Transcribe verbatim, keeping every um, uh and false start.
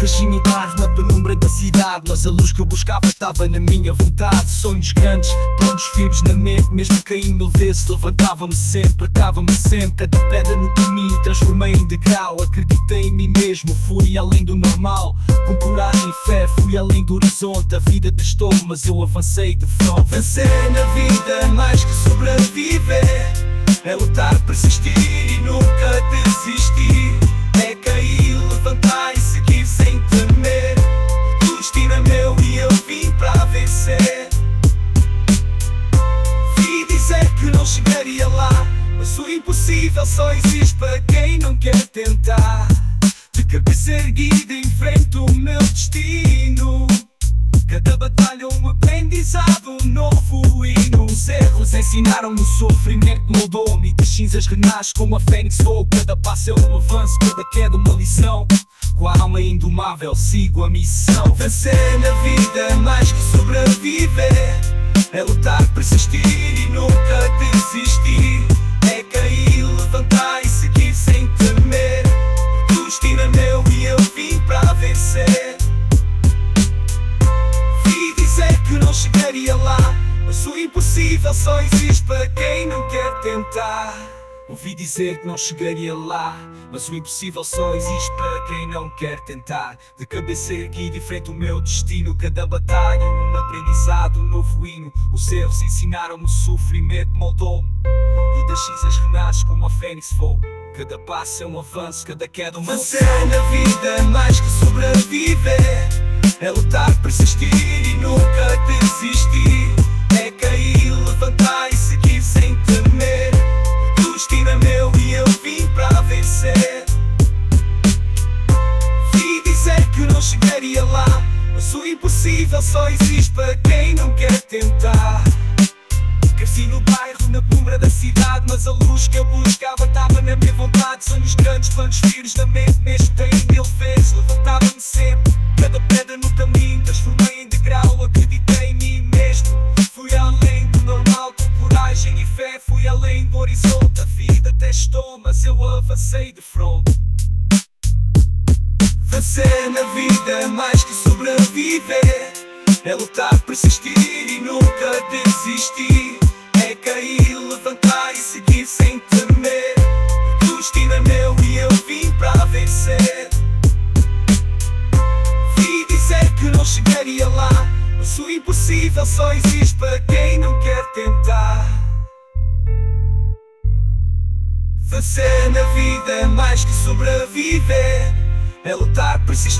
reginidade na penumbra da cidade, mas a luz que eu buscava estava na minha vontade. Sonhos grandes, planos firmes na mente, mesmo caindo mil vezes levantava-me sempre, atava-me sempre. Cada pedra no caminho transformei em degrau. Acreditei em mim mesmo, fui além do normal. Com coragem e fé fui além do horizonte. A vida testou-me, mas eu avancei de frente. Vencer na vida é mais que sobreviver, é lutar, persistir e nunca desistir. É cair, levantar e seguir sem temer. O destino é meu e eu vim para vencer. Vi dizer que não chegaria lá, mas o impossível só existe para quem não quer tentar. De cabeça erguida enfrento o meu destino. Cada batalha um aprendizado, um novo hino. Os erros ensinaram-me, o sofrimento moldou-me, e das cinzas renasce como a fênix vou. Cada passo é um avanço, cada queda uma lição. Com a alma indomável sigo a missão. Vencer na vida é mais que sobreviver, é lutar, persistir e nunca desistir. É cair, levantar e seguir sem temer. O destino é meu e eu vim para vencer. Que não chegaria lá, mas o impossível só existe para quem não quer tentar. Ouvi dizer que não chegaria lá, mas o impossível só existe para quem não quer tentar. De cabeça erguida enfrento o meu destino. Cada batalha um aprendizado, um novo hino. Os erros ensinaram-me, o sofrimento moldou-me, e das cinzas renasce como a fênix vou. Cada passo é um avanço, cada queda uma lição. Vencer na vida é mais que sobreviver, é lutar, persistir e nunca desistir. É cair, levantar e seguir sem temer. O destino é meu e eu vim para vencer. Vi dizer que não chegaria lá, mas o impossível só existe para quem não quer tentar. Cresci no bairro, na penumbra da cidade, mas a luz que eu buscava estava na minha vontade. Sonhos grandes, planos firmes na mente, mesmo tem mil vezes levantava-me sempre. Cada pedra no caminho transformei em degrau. Acreditei em mim mesmo, fui além do normal. Com coragem e fé fui além do horizonte. A vida testou, mas eu avancei de frente. Vencer na vida é mais que sobreviver, é lutar, persistir e nunca desistir. É cair, levantar e seguir sem temer. O destino é meu e eu vim para vencer. Vi dizer que não chegaria lá, mas o impossível só existe para quem não quer tentar. Vencer na vida é mais que sobreviver, é lutar, persistir